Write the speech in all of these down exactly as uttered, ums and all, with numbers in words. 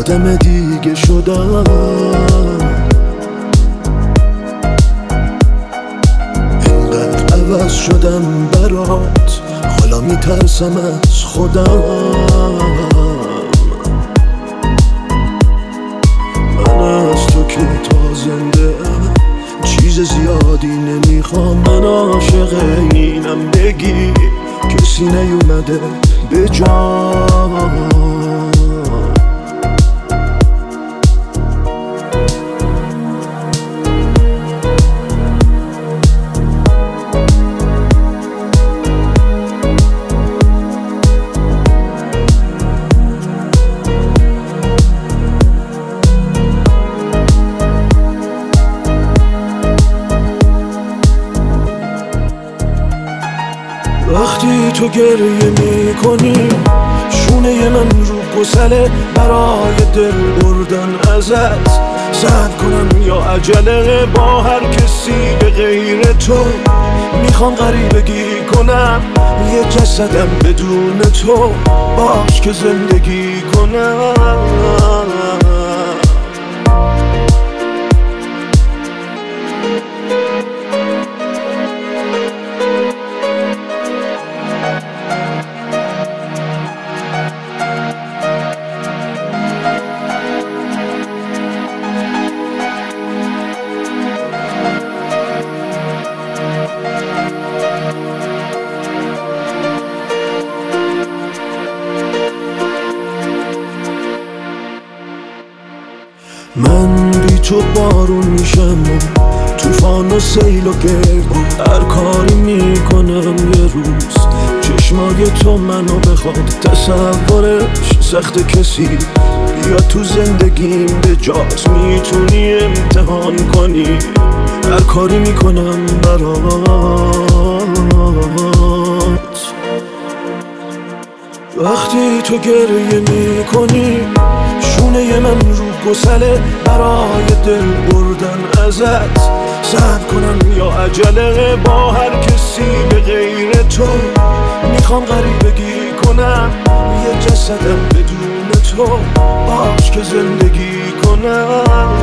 آدم دیگه شدم. اینقدر عوض شدم برات، حالا میترسم از خودم. من از تو که تا زنده چیز زیادی نمیخوام. من عاشق اینم بگی کسی نیومده به جام. وقتی تو گریه میکنی شونه من رو گسله، برای دل بردن ازت صبر کنم یا عجله. با هر کسی به غیر تو میخوام غریبگی کنم، یه جسدم بدون تو باش که زندگی کنم. من بی تو بارون میشم و توفان و سیل و گرد. هر کاری میکنم یه روز چشمای تو منو بخواد. تصورش سخت کسی بیا تو زندگیم به جاست. میتونی امتحان کنی هر کاری میکنم برات. وقتی تو گریه میکنی شونه من رو گسله، برای دل بردن ازت صبر کنم یا عجله. با هر کسی به غیر تو میخوام غریبگی کنم، یه جسدم بدون تو باش که زندگی کنم.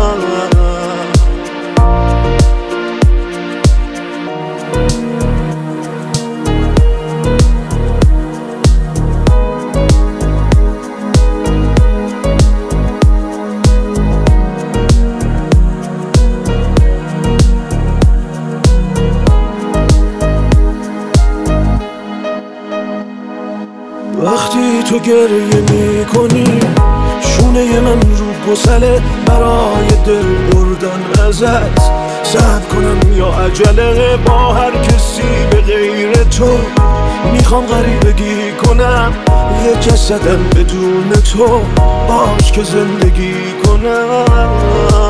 وقتی تو گریه میکنی شونه من رو گسله، برای دل بردن ازت صبر کنم یا عجله. با هر کسی به غیر تو میخوام غریبگی کنم، یه جسدم بدون تو باش که زندگی کنم.